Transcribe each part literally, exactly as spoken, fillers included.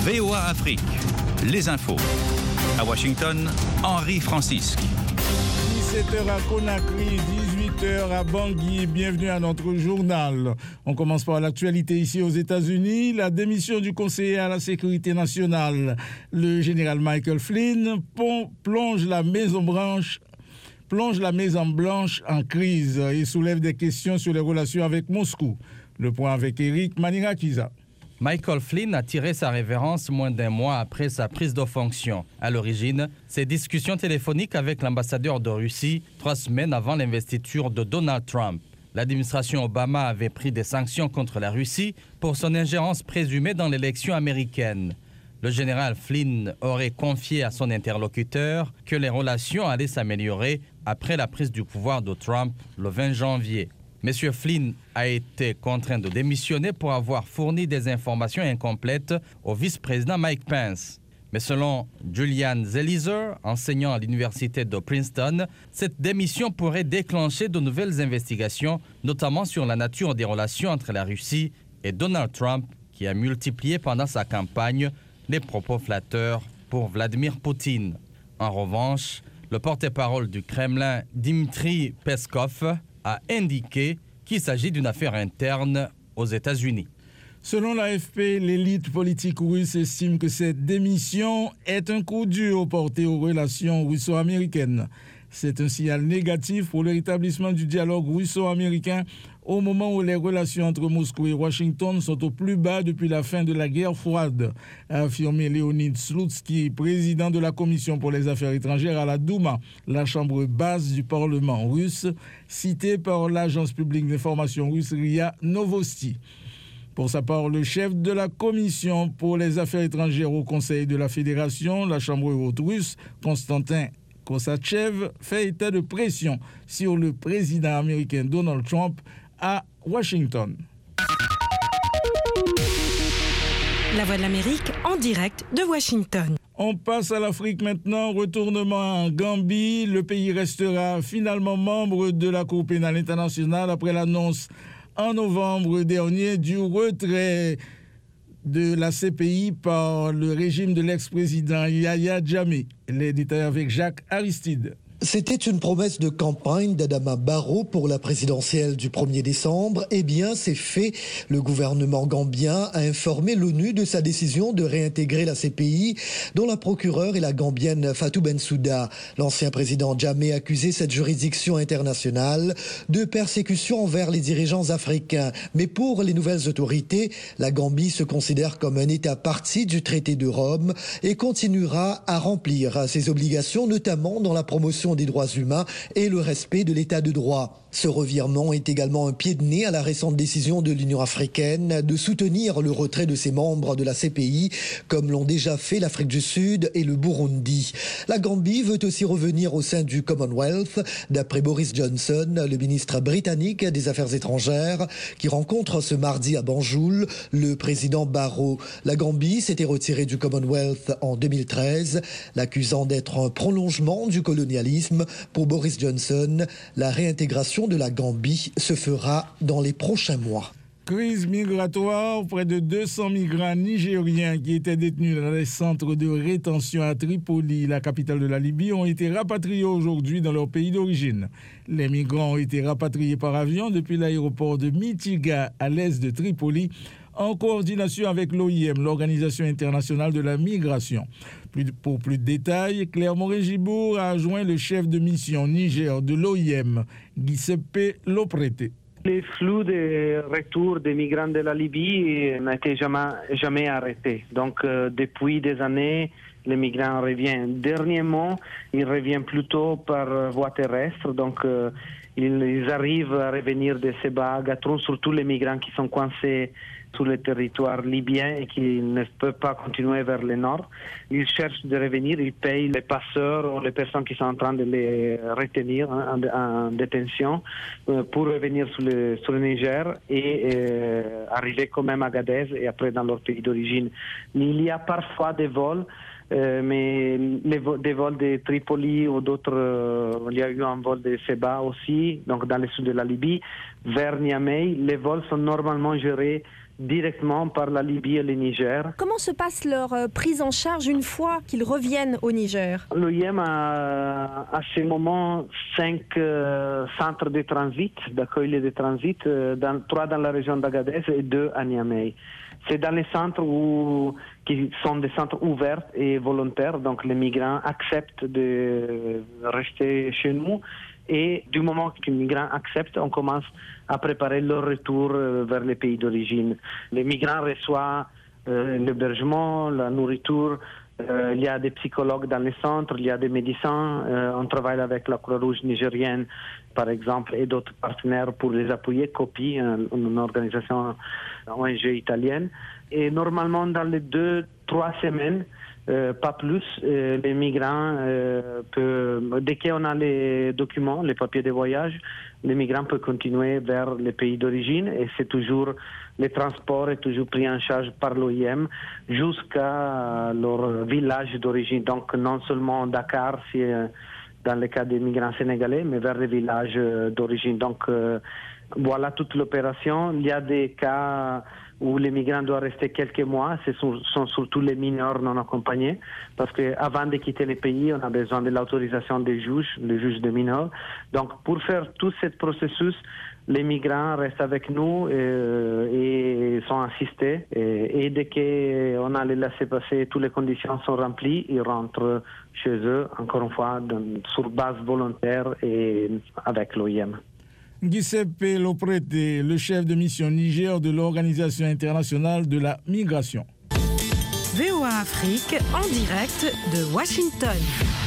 V O A Afrique, les infos. À Washington, Henri Francisque. dix-sept heures à Conakry, dix-huit heures à Bangui. Bienvenue à notre journal. On commence par l'actualité ici aux États-Unis. La démission du conseiller à la sécurité nationale, le général Michael Flynn, plonge la Maison Blanche plonge la Maison Blanche en crise et soulève des questions sur les relations avec Moscou. Le point avec Eric Manirakiza. Michael Flynn a tiré sa révérence moins d'un mois après sa prise de fonction. À l'origine, ces discussions téléphoniques avec l'ambassadeur de Russie, trois semaines avant l'investiture de Donald Trump. L'administration Obama avait pris des sanctions contre la Russie pour son ingérence présumée dans l'élection américaine. Le général Flynn aurait confié à son interlocuteur que les relations allaient s'améliorer après la prise du pouvoir de Trump le vingt janvier. M. Flynn a été contraint de démissionner pour avoir fourni des informations incomplètes au vice-président Mike Pence. Mais selon Julian Zelizer, enseignant à l'université de Princeton, cette démission pourrait déclencher de nouvelles investigations, notamment sur la nature des relations entre la Russie et Donald Trump, qui a multiplié pendant sa campagne les propos flatteurs pour Vladimir Poutine. En revanche, le porte-parole du Kremlin, Dmitry Peskov, a indiqué qu'il s'agit d'une affaire interne aux États-Unis. Selon l'A F P, l'élite politique russe estime que cette démission est un coup dur porté aux relations russo-américaines. C'est un signal négatif pour le rétablissement du dialogue russo-américain au moment où les relations entre Moscou et Washington sont au plus bas depuis la fin de la guerre froide, a affirmé Leonid Slutsky, président de la Commission pour les affaires étrangères à la Douma, la chambre basse du Parlement russe, cité par l'agence publique d'information russe R I A Novosti. Pour sa part, le chef de la Commission pour les affaires étrangères au Conseil de la Fédération, la chambre haute russe, Konstantin Kosachev, fait état de pression sur le président américain Donald Trump à Washington. La Voix de l'Amérique en direct de Washington. On passe à l'Afrique maintenant. Retournement en Gambie. Le pays restera finalement membre de la Cour pénale internationale après l'annonce en novembre dernier du retrait de la C P I par le régime de l'ex-président Yahya Jammeh. Les détails avec Jacques Aristide. C'était une promesse de campagne d'Adama Barrow pour la présidentielle du premier décembre. Eh bien, c'est fait. Le gouvernement gambien a informé l'ONU de sa décision de réintégrer la C P I, dont la procureure est la gambienne Fatou Bensouda. L'ancien président Jammeh accusait cette juridiction internationale de persécution envers les dirigeants africains. Mais pour les nouvelles autorités, la Gambie se considère comme un État partie du traité de Rome et continuera à remplir ses obligations, notamment dans la promotion des droits humains et le respect de l'état de droit. Ce revirement est également un pied de nez à la récente décision de l'Union africaine de soutenir le retrait de ses membres de la C P I, comme l'ont déjà fait l'Afrique du Sud et le Burundi. La Gambie veut aussi revenir au sein du Commonwealth, d'après Boris Johnson, le ministre britannique des Affaires étrangères, qui rencontre ce mardi à Banjul le président Barrow. La Gambie s'était retirée du Commonwealth en deux mille treize, l'accusant d'être un prolongement du colonialisme. Pour Boris Johnson, la réintégration de la Gambie se fera dans les prochains mois. Crise migratoire, près de deux cents migrants nigériens qui étaient détenus dans les centres de rétention à Tripoli, la capitale de la Libye, ont été rapatriés aujourd'hui dans leur pays d'origine. Les migrants ont été rapatriés par avion depuis l'aéroport de Mitiga à l'est de Tripoli, en coordination avec l'O I M, l'Organisation internationale de la migration. Plus de, pour plus de détails, Claire Moré-Gibour a joint le chef de mission Niger de l'O I M, Giuseppe Loprete. Les flux de retour des migrants de la Libye n'étaient jamais, jamais arrêtés. Donc, euh, depuis des années, les migrants reviennent. Dernièrement, ils reviennent plutôt par voie terrestre. Donc, euh, ils, ils arrivent à revenir de Seba à Gatroun, surtout les migrants qui sont coincés sur le territoire libyen et qui ne peuvent pas continuer vers le nord. Ils cherchent de revenir, ils payent les passeurs ou les personnes qui sont en train de les retenir en, en détention euh, pour revenir sur le, sur le Niger et euh, arriver quand même à Agadez et après dans leur pays d'origine. Il y a parfois des vols, euh, mais les vo- des vols de Tripoli ou d'autres, euh, il y a eu un vol de Seba aussi, donc dans le sud de la Libye, vers Niamey. Les vols sont normalement gérés directement par la Libye et le Niger. Comment se passe leur euh, prise en charge une fois qu'ils reviennent au Niger? L'O I M a à ce moment cinq euh, centres de transit, d'accueil et de transit, euh, dans, trois dans la région d'Agadez et deux à Niamey. C'est dans les centres où, qui sont des centres ouverts et volontaires, donc les migrants acceptent de rester chez nous. Et du moment que les migrants acceptent, on commence à préparer leur retour vers les pays d'origine. Les migrants reçoivent euh, l'hébergement, la nourriture, euh, il y a des psychologues dans les centres, il y a des médecins, euh, on travaille avec la Croix-Rouge nigérienne, par exemple, et d'autres partenaires pour les appuyer, COPI, une organisation O N G italienne. Et normalement, dans les deux, trois semaines, Euh, pas plus, euh, les migrants, euh, peuvent, dès qu'on a les documents, les papiers de voyage, les migrants peuvent continuer vers les pays d'origine et c'est toujours, le transport est toujours pris en charge par l'O I M jusqu'à leur village d'origine. Donc non seulement Dakar, si, euh, dans le cas des migrants sénégalais, mais vers les villages euh, d'origine. Donc euh, voilà toute l'opération. Il y a des cas où les migrants doivent rester quelques mois, ce sont, sont surtout les mineurs non accompagnés, parce qu'avant de quitter le pays, on a besoin de l'autorisation des juges, les juges des mineurs. Donc pour faire tout ce processus, les migrants restent avec nous et, et sont assistés. Et, et dès qu'on a les laissés-passer, toutes les conditions sont remplies, ils rentrent chez eux, encore une fois, dans, sur base volontaire et avec l'O I M. Giuseppe Loprete, le chef de mission Niger de l'Organisation internationale de la migration. V O A Afrique, en direct de Washington.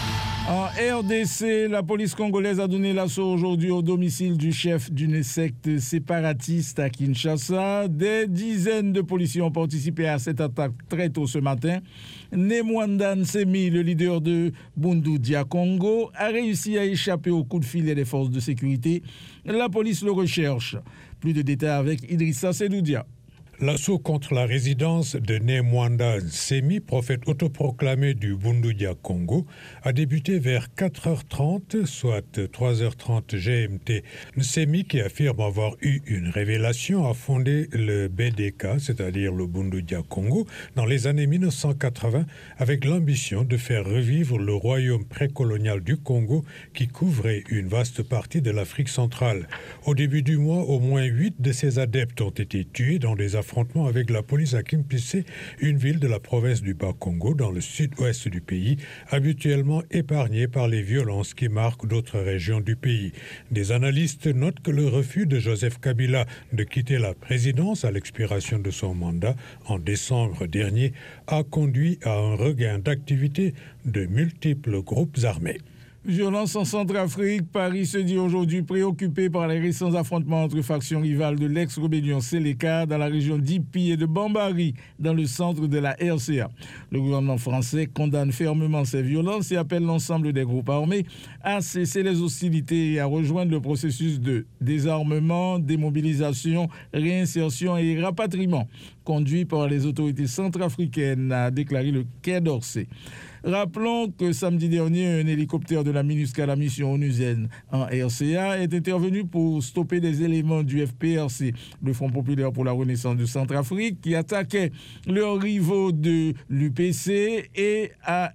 En R D C, la police congolaise a donné l'assaut aujourd'hui au domicile du chef d'une secte séparatiste à Kinshasa. Des dizaines de policiers ont participé à cette attaque très tôt ce matin. Nemwanda Nsemi, le leader de Bundu Dia Congo, a réussi à échapper au coup de filet des forces de sécurité. La police le recherche. Plus de détails avec Idrissa Sedoudia. L'assaut contre la résidence de Nemwanda Nsemi, prophète autoproclamé du Bundu Dia Congo, a débuté vers quatre heures trente, soit trois heures trente G M T. Nsemi, qui affirme avoir eu une révélation, a fondé le B D K, c'est-à-dire le Bundu Dia Congo, dans les années mille neuf cent quatre-vingts, avec l'ambition de faire revivre le royaume précolonial du Congo qui couvrait une vaste partie de l'Afrique centrale. Au début du mois, au moins huit de ses adeptes ont été tués dans des affrontements avec la police à Kimpissé, une ville de la province du Bas-Congo dans le sud-ouest du pays, habituellement épargnée par les violences qui marquent d'autres régions du pays. Des analystes notent que le refus de Joseph Kabila de quitter la présidence à l'expiration de son mandat en décembre dernier a conduit à un regain d'activité de multiples groupes armés. Violence en Centrafrique, Paris se dit aujourd'hui préoccupé par les récents affrontements entre factions rivales de l'ex-rébellion Séléka dans la région d'Ipi et de Bambari, dans le centre de la R C A. Le gouvernement français condamne fermement ces violences et appelle l'ensemble des groupes armés à cesser les hostilités et à rejoindre le processus de désarmement, démobilisation, réinsertion et rapatriement conduit par les autorités centrafricaines, a déclaré le Quai d'Orsay. Rappelons que samedi dernier, un hélicoptère de la MINUSCA, la mission onusienne en R C A, est intervenu pour stopper des éléments du F P R C, le Front populaire pour la renaissance de Centrafrique, qui attaquaient leurs rivaux de l'U P C et à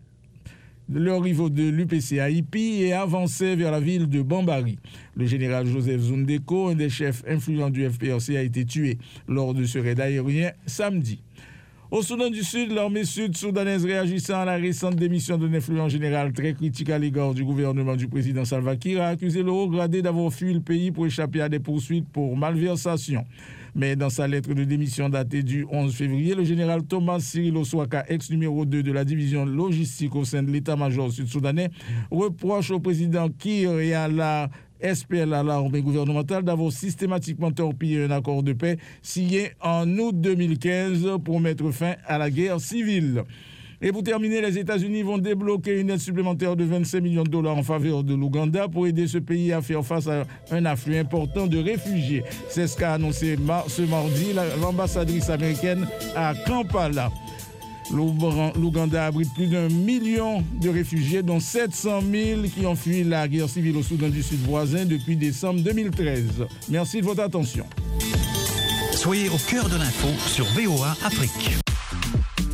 leurs rivaux de l'U P C à Ipi et avançait vers la ville de Bambari. Le général Joseph Zundeko, un des chefs influents du F P R C, a été tué lors de ce raid aérien samedi. Au Soudan du Sud, l'armée sud-soudanaise réagissant à la récente démission d'un influent général très critique à l'égard du gouvernement du président Salva Kiir a accusé le haut gradé d'avoir fui le pays pour échapper à des poursuites pour malversation. Mais dans sa lettre de démission datée du onze février, le général Thomas Cyril Oswaka, ex-numéro deux de la division logistique au sein de l'état-major sud-soudanais, reproche au président Kiir et à la S P L à l'armée gouvernementale d'avoir systématiquement torpillé un accord de paix signé en août deux mille quinze pour mettre fin à la guerre civile. Et pour terminer, les États-Unis vont débloquer une aide supplémentaire de vingt-cinq millions de dollars en faveur de l'Ouganda pour aider ce pays à faire face à un afflux important de réfugiés. C'est ce qu'a annoncé ce mardi l'ambassadrice américaine à Kampala. L'Ouganda abrite plus d'un million de réfugiés, dont sept cent mille qui ont fui la guerre civile au Soudan du Sud voisin depuis décembre deux mille treize. Merci de votre attention. Soyez au cœur de l'info sur V O A Afrique.